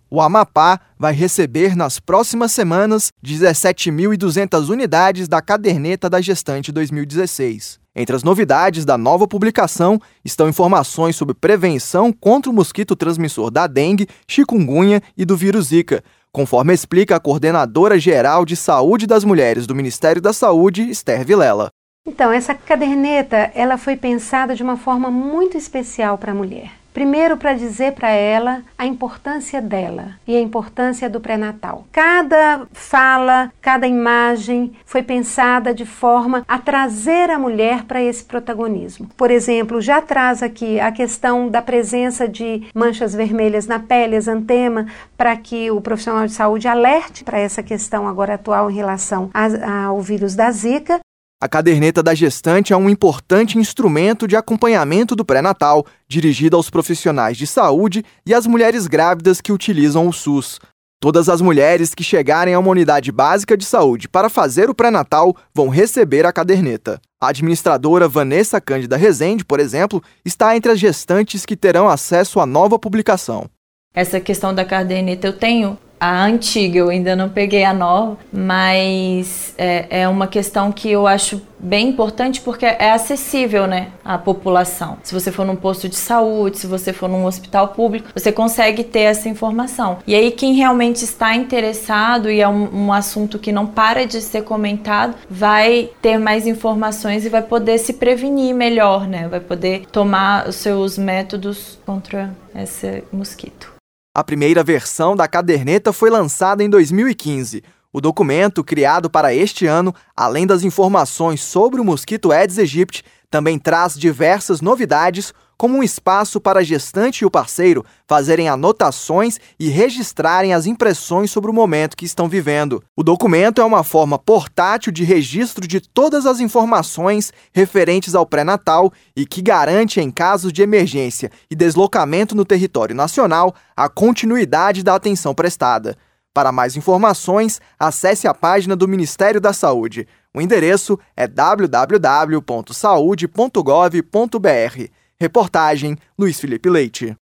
O Amapá vai receber nas próximas semanas 17.200 unidades da Caderneta da Gestante 2016. Entre as novidades da nova publicação estão informações sobre prevenção contra o mosquito transmissor da dengue, chikungunya e do vírus Zika, conforme explica a coordenadora geral de saúde das mulheres do Ministério da Saúde, Esther Vilela. Então, essa caderneta ela foi pensada de uma forma muito especial para a mulher. Primeiro, para dizer para ela a importância dela e a importância do pré-natal. Cada fala, cada imagem foi pensada de forma a trazer a mulher para esse protagonismo. Por exemplo, já traz aqui a questão da presença de manchas vermelhas na pele, exantema, para que o profissional de saúde alerte para essa questão agora atual em relação ao vírus da Zika. A Caderneta da Gestante é um importante instrumento de acompanhamento do pré-natal, dirigido aos profissionais de saúde e às mulheres grávidas que utilizam o SUS. Todas as mulheres que chegarem a uma unidade básica de saúde para fazer o pré-natal vão receber a caderneta. A administradora Vanessa Cândida Rezende, por exemplo, está entre as gestantes que terão acesso à nova publicação. Essa questão da caderneta eu tenho. A antiga, eu ainda não peguei a nova, mas é uma questão que eu acho bem importante porque é acessível, né, à população. Se você for num posto de saúde, se você for num hospital público, você consegue ter essa informação. E aí quem realmente está interessado e é um assunto que não para de ser comentado, vai ter mais informações e vai poder se prevenir melhor, né, vai poder tomar os seus métodos contra esse mosquito. A primeira versão da caderneta foi lançada em 2015. O documento, criado para este ano, além das informações sobre o mosquito Aedes aegypti, também traz diversas novidades, como um espaço para a gestante e o parceiro fazerem anotações e registrarem as impressões sobre o momento que estão vivendo. O documento é uma forma portátil de registro de todas as informações referentes ao pré-natal e que garante, em casos de emergência e deslocamento no território nacional, a continuidade da atenção prestada. Para mais informações, acesse a página do Ministério da Saúde. O endereço é www.saude.gov.br. Reportagem Luiz Felipe Leite.